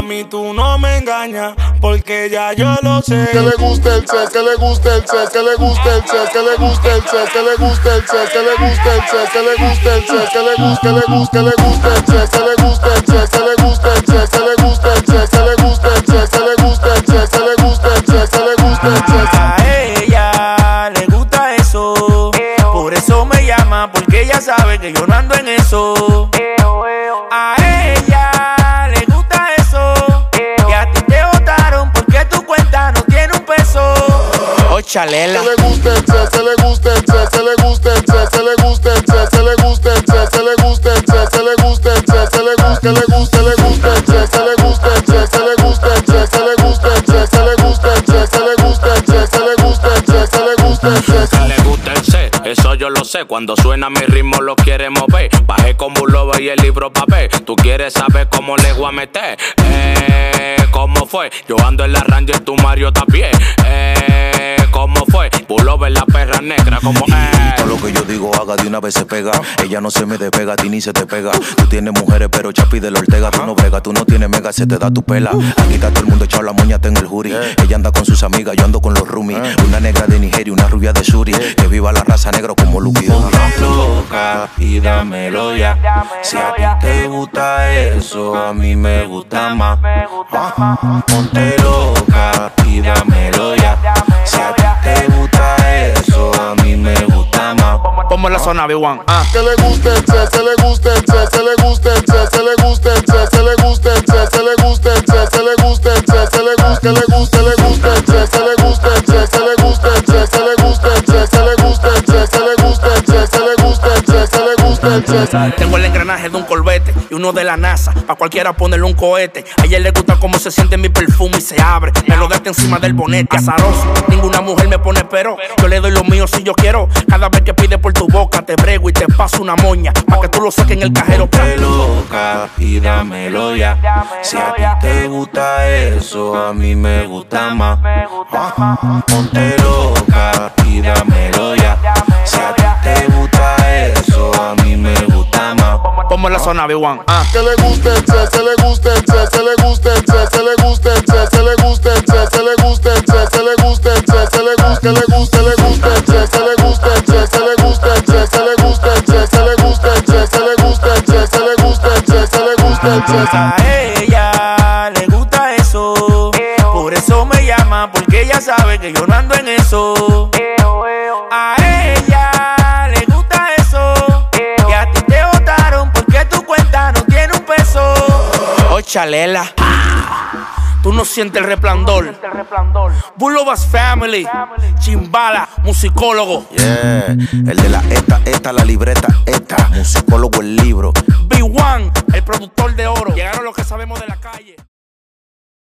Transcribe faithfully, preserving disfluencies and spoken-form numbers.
Mami, tú no me engañas, porque ya yo lo sé. Que le gusta el ses, que le gusta el ses, que le gusta el ses, que le gusta el ses, que le gusta el ses, que le gusta el ses, que le gusta el ses, que le gusta, que le gusta, que le gusta el ses, que le gusta el ses, que le gusta el ses, que le gusta el ses, que le gusta el ses, que le gusta el ses, que le gusta el ses, que le gusta el ses. A ella le gusta eso, por eso me llama, porque ella sabe que yo no ando en eso. A ella le gusta eso, y a ti te votaron porque tu cuenta no tiene un peso. Oh, chalela. Que le gusta el ses, que le gusta el ses, que le gusta el ses, que le gusta el ses, que le gusta el ses, que le gusta el ses, que le gusta el ses, que le gusta, que le gusta, le gusta el ses, que le gusta el ses, que le gusta el ses, que le gusta el ses, que le gusta el ses, que le gusta el ses, que le gusta el ses, que le gusta el ses. Que le gusta el ses, eso yo lo sé. Cuando suena mi ritmo lo quiere mover. Bajé con Buloba y el libro pa' ver. Tú quieres saber cómo le voy a meter. Eh, ¿cómo fue? Yo ando en la Ranger, tu Mario también. Eh, ¿cómo fue? Buloba en la perra negra como eh. Todo lo que yo digo haga de una vez se pega. Ella no se me despega, a ti ni se te pega. Tú tienes mujeres pero Chapi de la Ortega. Tú no brega, tú no tienes mega, se te da tu pela. Aquí está todo el mundo echado la moña, en el jury. Ella anda con sus amigas, yo ando con los roomies. Una negra de Nigeria, una rubia de Suri. Que viva la raza negra como Lucky Dube. Ponte loca y dámelo ya. Si a ti te gusta eso, a mí me gusta más. Ah, ponte loca y dámelo ya. Si a ti te gusta eso, a mí me gusta más. Ponme la zona B uno. Ah. Que le gusta el ses, que le gusta el ses, que le gusta el ses, que le gusta el ses, que le gusta el ses, que le gusta el ses, que le gusta el ses, que le gusta, que le gusta, le gusta el ses, que le gusta el ses, que le gusta el ses, que le gusta el ses, que le gusta el ses, que le gusta el ses, que le gusta el ses, que le gusta el ses. Tengo el engranaje de un Corvette y uno de la NASA, pa' cualquiera ponerle un cohete. A ella le gusta cómo se siente mi perfume y se abre. Me lo deja encima del bonete, azaroso. Ninguna mujer me pone pero. Yo le doy lo mío si yo quiero. Cada vez que pide por tu boca te brego y te paso una moña, pa' que tú lo saques en el cajero. Ponte loca y dámelo ya. Si a ti te gusta eso, a mí me gusta más. Ah, ponte loca y dámelo ya. Si a ti te gusta eso, a mí me gusta más. Ponme la zona B uno. Ah. Que le gusta el ses, que le gusta el ses, que le gusta el ses, que le gusta el ses, que le gusta el ses, que le gusta el ses, que le gusta el ses, que le gusta, que le gusta, le gusta el ses, que le gusta el ses, que le gusta el ses, que le gusta el ses, que le gusta el ses, que le gusta el ses, que le gusta el ses, que le gusta el ses. A ella le gusta eso, por eso me llama, porque ella sabe que yo no ando en eso. A ella le gusta eso, y a ti te votaron porque tu cuenta no tiene un peso. Oh, chalela. Tú no sientes el resplandor. Buloba's Family, Chimbala, musicólogo. Yeah, el de la esta, esta, la libreta, esta. Musicólogo, el libro. B uno, el productor de oro. Llegaron los que sabemos de la calle.